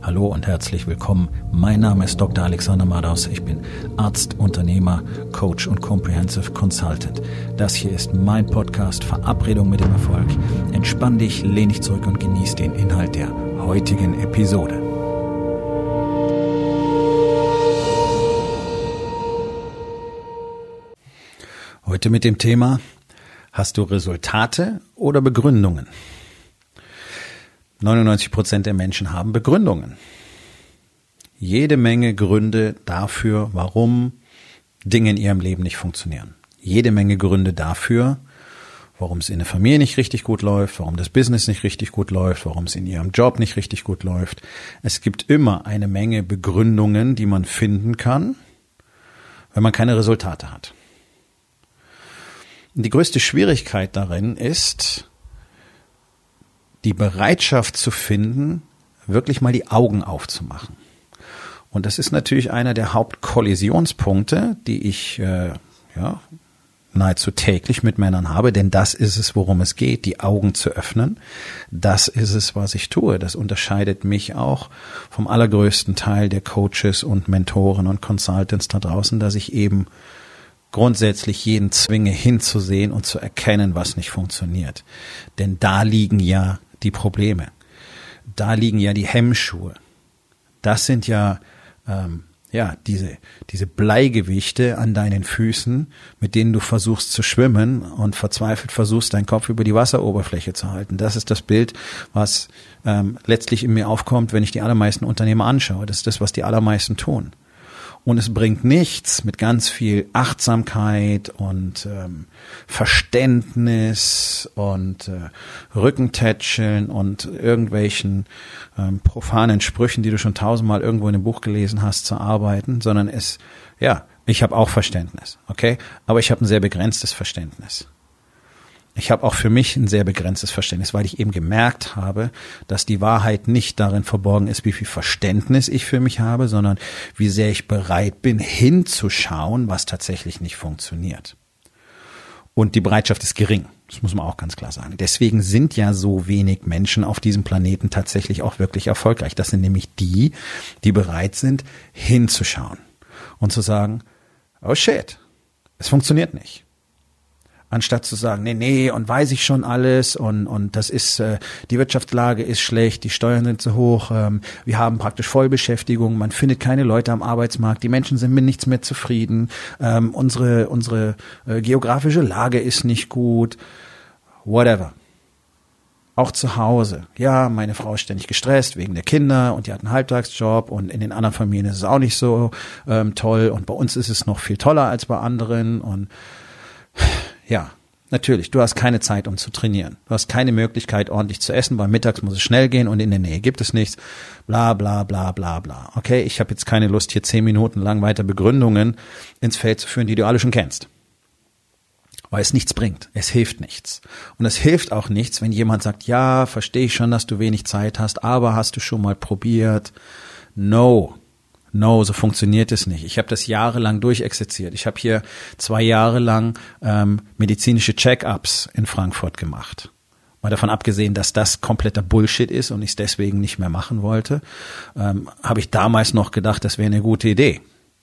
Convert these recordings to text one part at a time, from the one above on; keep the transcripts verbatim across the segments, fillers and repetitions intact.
Hallo und herzlich willkommen. Mein Name ist Doktor Alexander Madaus. Ich bin Arzt, Unternehmer, Coach und Comprehensive Consultant. Das hier ist mein Podcast Verabredung mit dem Erfolg. Entspann dich, lehn dich zurück und genieß den Inhalt der heutigen Episode. Heute mit dem Thema: Hast du Resultate oder Begründungen? neunundneunzig Prozent der Menschen haben Begründungen. Jede Menge Gründe dafür, warum Dinge in ihrem Leben nicht funktionieren. Jede Menge Gründe dafür, warum es in der Familie nicht richtig gut läuft, warum das Business nicht richtig gut läuft, warum es in ihrem Job nicht richtig gut läuft. Es gibt immer eine Menge Begründungen, die man finden kann, wenn man keine Resultate hat. Und die größte Schwierigkeit darin ist, die Bereitschaft zu finden, wirklich mal die Augen aufzumachen. Und das ist natürlich einer der Hauptkollisionspunkte, die ich äh, ja, nahezu täglich mit Männern habe, denn das ist es, worum es geht, die Augen zu öffnen. Das ist es, was ich tue. Das unterscheidet mich auch vom allergrößten Teil der Coaches und Mentoren und Consultants da draußen, dass ich eben grundsätzlich jeden zwinge, hinzusehen und zu erkennen, was nicht funktioniert. Denn da liegen ja die Probleme. Da liegen ja die Hemmschuhe. Das sind ja, ähm, ja diese, diese Bleigewichte an deinen Füßen, mit denen du versuchst zu schwimmen und verzweifelt versuchst, deinen Kopf über die Wasseroberfläche zu halten. Das ist das Bild, was ähm, letztlich in mir aufkommt, wenn ich die allermeisten Unternehmer anschaue. Das ist das, was die allermeisten tun. Und es bringt nichts mit ganz viel Achtsamkeit und ähm, Verständnis und äh, Rückentätscheln und irgendwelchen ähm, profanen Sprüchen, die du schon tausendmal irgendwo in einem Buch gelesen hast, zu arbeiten, sondern es, ja, ich habe auch Verständnis, okay? Aber ich habe ein sehr begrenztes Verständnis. Ich habe auch für mich ein sehr begrenztes Verständnis, weil ich eben gemerkt habe, dass die Wahrheit nicht darin verborgen ist, wie viel Verständnis ich für mich habe, sondern wie sehr ich bereit bin, hinzuschauen, was tatsächlich nicht funktioniert. Und die Bereitschaft ist gering, das muss man auch ganz klar sagen. Deswegen sind ja so wenig Menschen auf diesem Planeten tatsächlich auch wirklich erfolgreich. Das sind nämlich die, die bereit sind, hinzuschauen und zu sagen, oh shit, es funktioniert nicht. Anstatt zu sagen, nee, nee, und weiß ich schon alles und und das ist, äh, die Wirtschaftslage ist schlecht, die Steuern sind zu hoch, ähm, wir haben praktisch Vollbeschäftigung, man findet keine Leute am Arbeitsmarkt, die Menschen sind mit nichts mehr zufrieden, ähm, unsere unsere äh, geografische Lage ist nicht gut, whatever. Auch zu Hause. Ja, meine Frau ist ständig gestresst wegen der Kinder und die hat einen Halbtagsjob und in den anderen Familien ist es auch nicht so ähm, toll und bei uns ist es noch viel toller als bei anderen und ja, natürlich, du hast keine Zeit, um zu trainieren. Du hast keine Möglichkeit, ordentlich zu essen, weil mittags muss es schnell gehen und in der Nähe gibt es nichts. Bla, bla, bla, bla, bla. Okay, ich habe jetzt keine Lust, hier zehn Minuten lang weiter Begründungen ins Feld zu führen, die du alle schon kennst. Weil es nichts bringt. Es hilft nichts. Und es hilft auch nichts, wenn jemand sagt, ja, verstehe ich schon, dass du wenig Zeit hast, aber hast du schon mal probiert? No. No, so funktioniert es nicht. Ich habe das jahrelang durchexerziert. Ich habe hier zwei Jahre lang ähm, medizinische Check-ups in Frankfurt gemacht. Mal davon abgesehen, dass das kompletter Bullshit ist und ich es deswegen nicht mehr machen wollte, ähm, habe ich damals noch gedacht, das wäre eine gute Idee.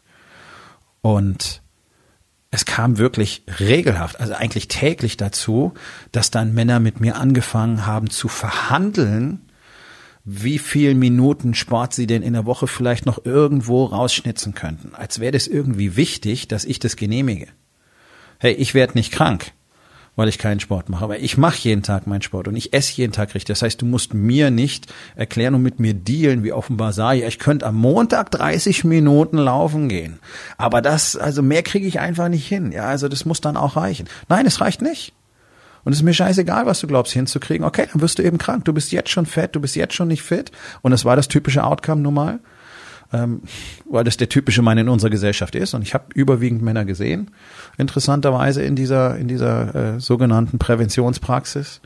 Und es kam wirklich regelhaft, also eigentlich täglich dazu, dass dann Männer mit mir angefangen haben zu verhandeln, wie viel Minuten Sport sie denn in der Woche vielleicht noch irgendwo rausschnitzen könnten. Als wäre das irgendwie wichtig, dass ich das genehmige. Hey, ich werde nicht krank, weil ich keinen Sport mache, aber ich mache jeden Tag meinen Sport und ich esse jeden Tag richtig. Das heißt, du musst mir nicht erklären und mit mir dealen, wie auf dem Basar. Ja, ich könnte am Montag dreißig Minuten laufen gehen. Aber das, also mehr kriege ich einfach nicht hin. Ja, also das muss dann auch reichen. Nein, es reicht nicht. Und es ist mir scheißegal, was du glaubst hinzukriegen. Okay, dann wirst du eben krank. Du bist jetzt schon fett, du bist jetzt schon nicht fit. Und das war das typische Outcome nun mal, ähm, weil das der typische Mann in unserer Gesellschaft ist. Und ich habe überwiegend Männer gesehen, interessanterweise in dieser in dieser äh, sogenannten Präventionspraxis.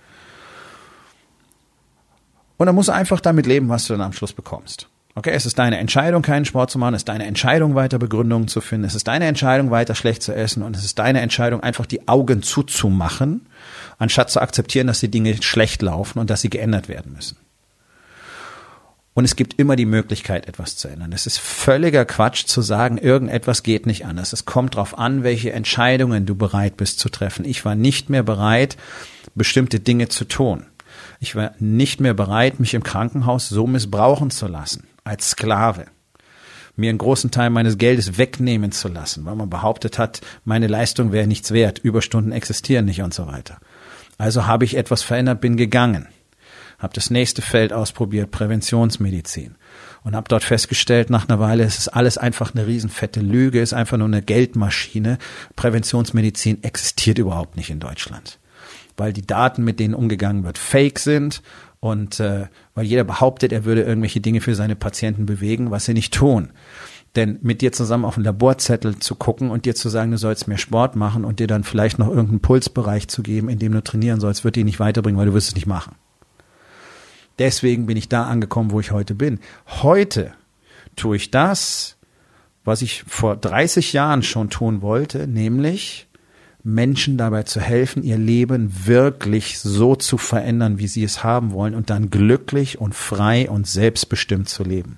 Und dann musst du einfach damit leben, was du dann am Schluss bekommst. Okay, es ist deine Entscheidung, keinen Sport zu machen, es ist deine Entscheidung, weiter Begründungen zu finden, es ist deine Entscheidung, weiter schlecht zu essen und es ist deine Entscheidung, einfach die Augen zuzumachen, anstatt zu akzeptieren, dass die Dinge schlecht laufen und dass sie geändert werden müssen. Und es gibt immer die Möglichkeit, etwas zu ändern. Es ist völliger Quatsch zu sagen, irgendetwas geht nicht anders. Es kommt darauf an, welche Entscheidungen du bereit bist zu treffen. Ich war nicht mehr bereit, bestimmte Dinge zu tun. Ich war nicht mehr bereit, mich im Krankenhaus so missbrauchen zu lassen, als Sklave. Mir einen großen Teil meines Geldes wegnehmen zu lassen, weil man behauptet hat, meine Leistung wäre nichts wert, Überstunden existieren nicht und so weiter. Also habe ich etwas verändert, bin gegangen. Habe das nächste Feld ausprobiert, Präventionsmedizin. Und habe dort festgestellt, nach einer Weile, es ist alles einfach eine riesenfette Lüge, ist einfach nur eine Geldmaschine. Präventionsmedizin existiert überhaupt nicht in Deutschland. Weil die Daten, mit denen umgegangen wird, fake sind und äh, weil jeder behauptet, er würde irgendwelche Dinge für seine Patienten bewegen, was sie nicht tun. Denn mit dir zusammen auf einen Laborzettel zu gucken und dir zu sagen, du sollst mehr Sport machen und dir dann vielleicht noch irgendeinen Pulsbereich zu geben, in dem du trainieren sollst, wird dich nicht weiterbringen, weil du wirst es nicht machen. Deswegen bin ich da angekommen, wo ich heute bin. Heute tue ich das, was ich vor dreißig Jahren schon tun wollte, nämlich Menschen dabei zu helfen, ihr Leben wirklich so zu verändern, wie sie es haben wollen und dann glücklich und frei und selbstbestimmt zu leben.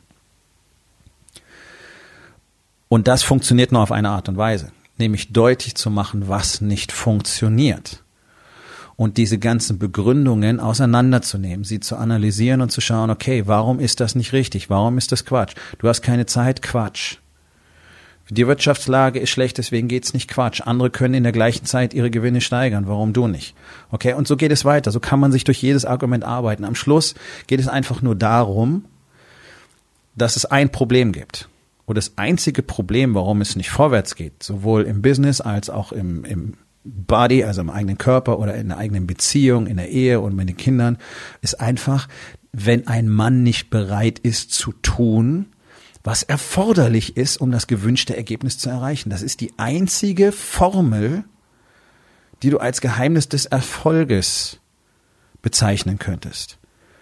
Und das funktioniert nur auf eine Art und Weise, nämlich deutlich zu machen, was nicht funktioniert. Und diese ganzen Begründungen auseinanderzunehmen, sie zu analysieren und zu schauen, okay, warum ist das nicht richtig? Warum ist das Quatsch? Du hast keine Zeit, Quatsch. Die Wirtschaftslage ist schlecht, deswegen geht's nicht, Quatsch. Andere können in der gleichen Zeit ihre Gewinne steigern, warum du nicht? Okay, und so geht es weiter. So kann man sich durch jedes Argument arbeiten. Am Schluss geht es einfach nur darum, dass es ein Problem gibt. Und das einzige Problem, warum es nicht vorwärts geht, sowohl im Business als auch im, im Body, also im eigenen Körper oder in der eigenen Beziehung, in der Ehe und mit den Kindern, ist einfach, wenn ein Mann nicht bereit ist zu tun, was erforderlich ist, um das gewünschte Ergebnis zu erreichen. Das ist die einzige Formel, die du als Geheimnis des Erfolges bezeichnen könntest.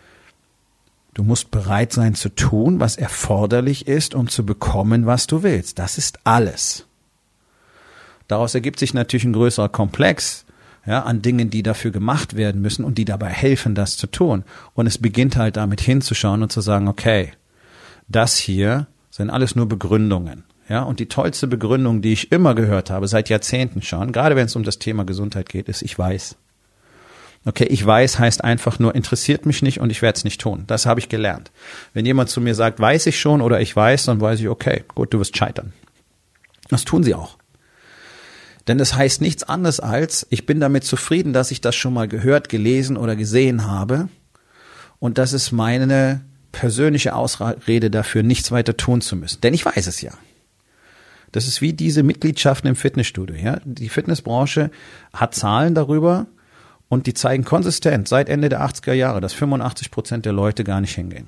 Du musst bereit sein zu tun, was erforderlich ist, um zu bekommen, was du willst. Das ist alles. Daraus ergibt sich natürlich ein größerer Komplex, ja, an Dingen, die dafür gemacht werden müssen und die dabei helfen, das zu tun. Und es beginnt halt damit hinzuschauen und zu sagen, okay, das hier sind alles nur Begründungen. Ja, und die tollste Begründung, die ich immer gehört habe, seit Jahrzehnten schon, gerade wenn es um das Thema Gesundheit geht, ist, ich weiß. Okay, ich weiß heißt einfach nur, interessiert mich nicht und ich werde es nicht tun. Das habe ich gelernt. Wenn jemand zu mir sagt, weiß ich schon oder ich weiß, dann weiß ich, okay, gut, du wirst scheitern. Das tun sie auch. Denn das heißt nichts anderes als, ich bin damit zufrieden, dass ich das schon mal gehört, gelesen oder gesehen habe. Und das ist meine persönliche Ausrede dafür, nichts weiter tun zu müssen. Denn ich weiß es ja. Das ist wie diese Mitgliedschaften im Fitnessstudio. Ja? Die Fitnessbranche hat Zahlen darüber und die zeigen konsistent seit Ende der achtziger Jahre, dass fünfundachtzig Prozent der Leute gar nicht hingehen.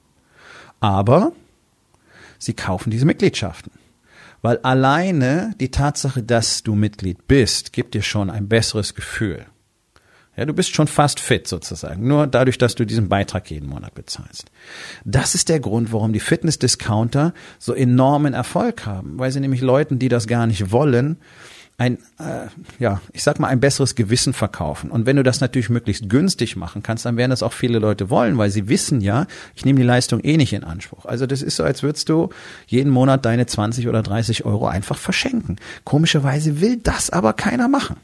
Aber sie kaufen diese Mitgliedschaften. Weil alleine die Tatsache, dass du Mitglied bist, gibt dir schon ein besseres Gefühl. Ja, du bist schon fast fit sozusagen, nur dadurch, dass du diesen Beitrag jeden Monat bezahlst. Das ist der Grund, warum die Fitness-Discounter so enormen Erfolg haben, weil sie nämlich Leuten, die das gar nicht wollen, ein, äh, ja, ich sag mal, ein besseres Gewissen verkaufen. Und wenn du das natürlich möglichst günstig machen kannst, dann werden das auch viele Leute wollen, weil sie wissen ja, ich nehme die Leistung eh nicht in Anspruch. Also das ist so, als würdest du jeden Monat deine zwanzig oder dreißig Euro einfach verschenken. Komischerweise will das aber keiner machen.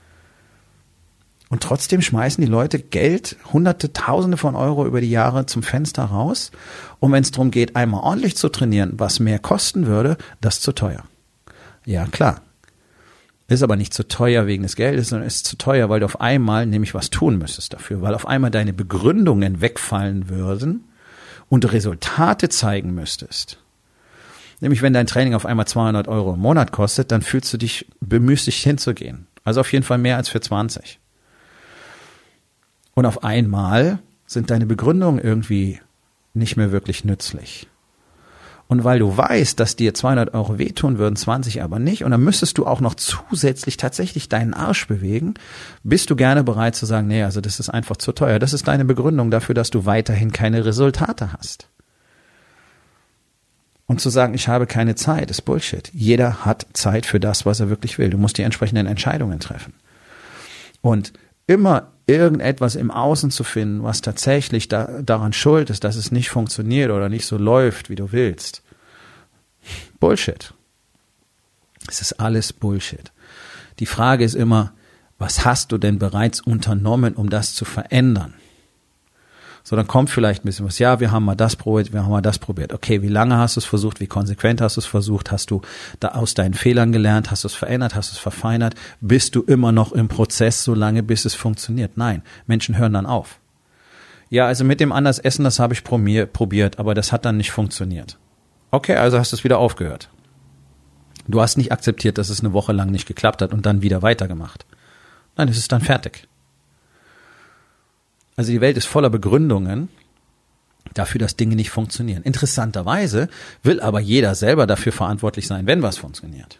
Und trotzdem schmeißen die Leute Geld, Hunderte, Tausende von Euro über die Jahre zum Fenster raus. Und wenn es darum geht, einmal ordentlich zu trainieren, was mehr kosten würde, das ist zu teuer. Ja, klar. Ist aber nicht zu teuer wegen des Geldes, sondern ist zu teuer, weil du auf einmal nämlich was tun müsstest dafür, weil auf einmal deine Begründungen wegfallen würden und Resultate zeigen müsstest. Nämlich wenn dein Training auf einmal zweihundert Euro im Monat kostet, dann fühlst du dich bemüßt, dich hinzugehen. Also auf jeden Fall mehr als für zwanzig. Und auf einmal sind deine Begründungen irgendwie nicht mehr wirklich nützlich. Und weil du weißt, dass dir zweihundert Euro wehtun würden, zwanzig aber nicht, und dann müsstest du auch noch zusätzlich tatsächlich deinen Arsch bewegen, bist du gerne bereit zu sagen, nee, also das ist einfach zu teuer. Das ist deine Begründung dafür, dass du weiterhin keine Resultate hast. Und zu sagen, ich habe keine Zeit, ist Bullshit. Jeder hat Zeit für das, was er wirklich will. Du musst die entsprechenden Entscheidungen treffen. Und immer irgendetwas im Außen zu finden, was tatsächlich da, daran schuld ist, dass es nicht funktioniert oder nicht so läuft, wie du willst. Bullshit. Es ist alles Bullshit. Die Frage ist immer, was hast du denn bereits unternommen, um das zu verändern? So, dann kommt vielleicht ein bisschen was. Ja, wir haben mal das probiert, wir haben mal das probiert. Okay, wie lange hast du es versucht? Wie konsequent hast du es versucht? Hast du da aus deinen Fehlern gelernt? Hast du es verändert? Hast du es verfeinert? Bist du immer noch im Prozess, so lange bis es funktioniert? Nein, Menschen hören dann auf. Ja, also mit dem anders Essen, das habe ich probiert, aber das hat dann nicht funktioniert. Okay, also hast du es wieder aufgehört. Du hast nicht akzeptiert, dass es eine Woche lang nicht geklappt hat und dann wieder weitergemacht. Nein, es ist dann fertig. Also die Welt ist voller Begründungen dafür, dass Dinge nicht funktionieren. Interessanterweise will aber jeder selber dafür verantwortlich sein, wenn was funktioniert.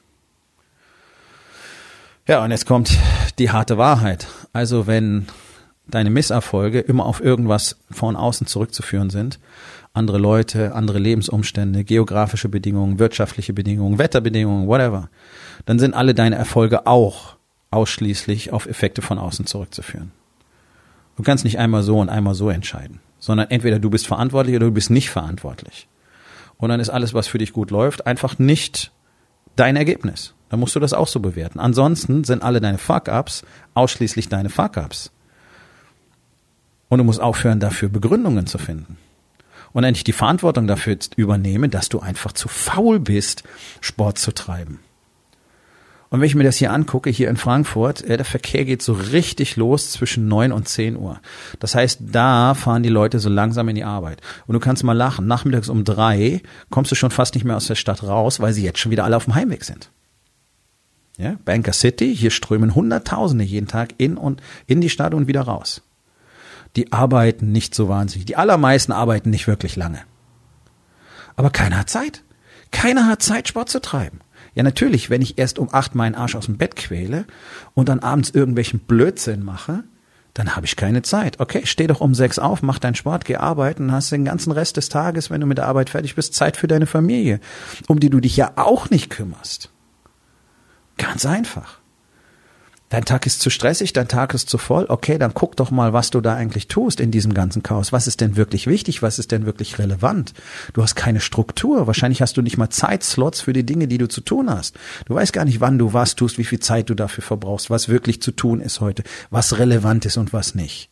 Ja, und jetzt kommt die harte Wahrheit. Also wenn deine Misserfolge immer auf irgendwas von außen zurückzuführen sind, andere Leute, andere Lebensumstände, geografische Bedingungen, wirtschaftliche Bedingungen, Wetterbedingungen, whatever, dann sind alle deine Erfolge auch ausschließlich auf Effekte von außen zurückzuführen. Du kannst nicht einmal so und einmal so entscheiden, sondern entweder du bist verantwortlich oder du bist nicht verantwortlich. Und dann ist alles, was für dich gut läuft, einfach nicht dein Ergebnis. Dann musst du das auch so bewerten. Ansonsten sind alle deine Fuck-Ups ausschließlich deine Fuck-Ups. Und du musst aufhören, dafür Begründungen zu finden. Und endlich die Verantwortung dafür übernehmen, dass du einfach zu faul bist, Sport zu treiben. Und wenn ich mir das hier angucke, hier in Frankfurt, der Verkehr geht so richtig los zwischen neun und zehn Uhr. Das heißt, da fahren die Leute so langsam in die Arbeit. Und du kannst mal lachen, nachmittags um drei kommst du schon fast nicht mehr aus der Stadt raus, weil sie jetzt schon wieder alle auf dem Heimweg sind. Ja, Banker City, hier strömen Hunderttausende jeden Tag in und in die Stadt und wieder raus. Die arbeiten nicht so wahnsinnig. Die allermeisten arbeiten nicht wirklich lange. Aber keiner hat Zeit. Keiner hat Zeit, Sport zu treiben. Ja, natürlich, wenn ich erst um acht meinen Arsch aus dem Bett quäle und dann abends irgendwelchen Blödsinn mache, dann habe ich keine Zeit. Okay, steh doch um sechs auf, mach deinen Sport, geh arbeiten, hast den ganzen Rest des Tages, wenn du mit der Arbeit fertig bist, Zeit für deine Familie, um die du dich ja auch nicht kümmerst. Ganz einfach. Dein Tag ist zu stressig, dein Tag ist zu voll. Okay, dann guck doch mal, was du da eigentlich tust in diesem ganzen Chaos. Was ist denn wirklich wichtig? Was ist denn wirklich relevant? Du hast keine Struktur. Wahrscheinlich hast du nicht mal Zeitslots für die Dinge, die du zu tun hast. Du weißt gar nicht, wann du was tust, wie viel Zeit du dafür verbrauchst, was wirklich zu tun ist heute, was relevant ist und was nicht.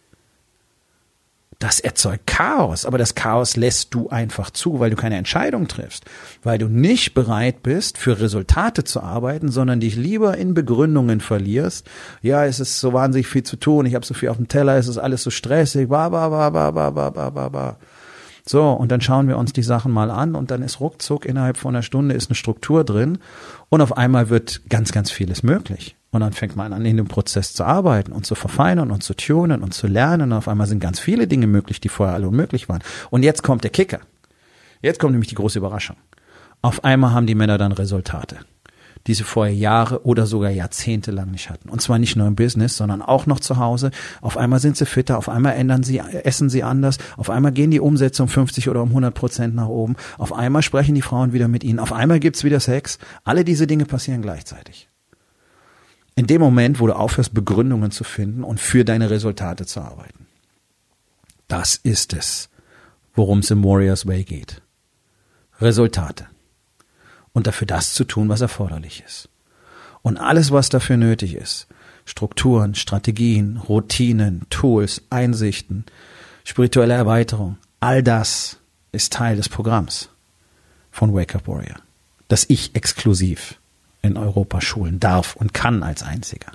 Das erzeugt Chaos, aber das Chaos lässt du einfach zu, weil du keine Entscheidung triffst, weil du nicht bereit bist, für Resultate zu arbeiten, sondern dich lieber in Begründungen verlierst. Ja, es ist so wahnsinnig viel zu tun, ich habe so viel auf dem Teller, es ist alles so stressig, ba, ba, ba, ba, ba, ba, ba, ba, ba. So, und dann schauen wir uns die Sachen mal an und dann ist ruckzuck innerhalb von einer Stunde ist eine Struktur drin und auf einmal wird ganz, ganz vieles möglich. Und dann fängt man an, in dem Prozess zu arbeiten und zu verfeinern und zu tunen und zu lernen. Und auf einmal sind ganz viele Dinge möglich, die vorher alle unmöglich waren. Und jetzt kommt der Kicker. Jetzt kommt nämlich die große Überraschung. Auf einmal haben die Männer dann Resultate, die sie vorher Jahre oder sogar Jahrzehnte lang nicht hatten. Und zwar nicht nur im Business, sondern auch noch zu Hause. Auf einmal sind sie fitter, auf einmal ändern sie, essen sie anders, auf einmal gehen die Umsätze um fünfzig oder um hundert Prozent nach oben. Auf einmal sprechen die Frauen wieder mit ihnen, auf einmal gibt's wieder Sex. Alle diese Dinge passieren gleichzeitig. In dem Moment, wo du aufhörst, Begründungen zu finden und für deine Resultate zu arbeiten. Das ist es, worum es im Warriors Way geht. Resultate. Und dafür das zu tun, was erforderlich ist. Und alles, was dafür nötig ist, Strukturen, Strategien, Routinen, Tools, Einsichten, spirituelle Erweiterung, all das ist Teil des Programms von Wake Up Warrior, das ich exklusiv in Europa schulen darf und kann als einziger.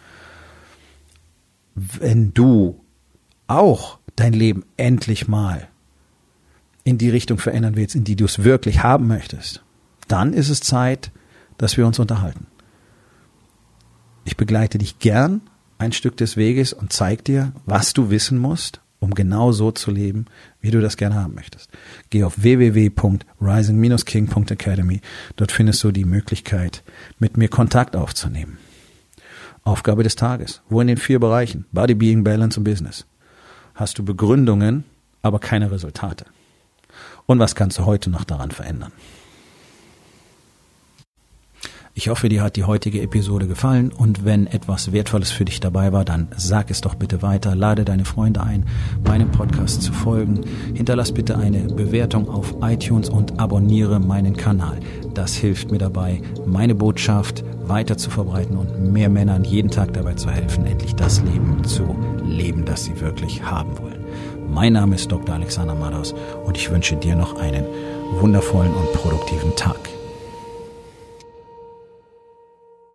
Wenn du auch dein Leben endlich mal in die Richtung verändern willst, in die du es wirklich haben möchtest, dann ist es Zeit, dass wir uns unterhalten. Ich begleite dich gern ein Stück des Weges und zeige dir, was du wissen musst, um genau so zu leben, wie du das gerne haben möchtest. Geh auf w w w punkt rising dash king punkt academy. Dort findest du die Möglichkeit, mit mir Kontakt aufzunehmen. Aufgabe des Tages. Wo in den vier Bereichen, Body, Being, Balance und Business, hast du Begründungen, aber keine Resultate? Und was kannst du heute noch daran verändern? Ich hoffe, dir hat die heutige Episode gefallen und wenn etwas Wertvolles für dich dabei war, dann sag es doch bitte weiter, lade deine Freunde ein, meinem Podcast zu folgen, hinterlass bitte eine Bewertung auf iTunes und abonniere meinen Kanal. Das hilft mir dabei, meine Botschaft weiter zu verbreiten und mehr Männern jeden Tag dabei zu helfen, endlich das Leben zu leben, das sie wirklich haben wollen. Mein Name ist Doktor Alexander Madaus und ich wünsche dir noch einen wundervollen und produktiven Tag.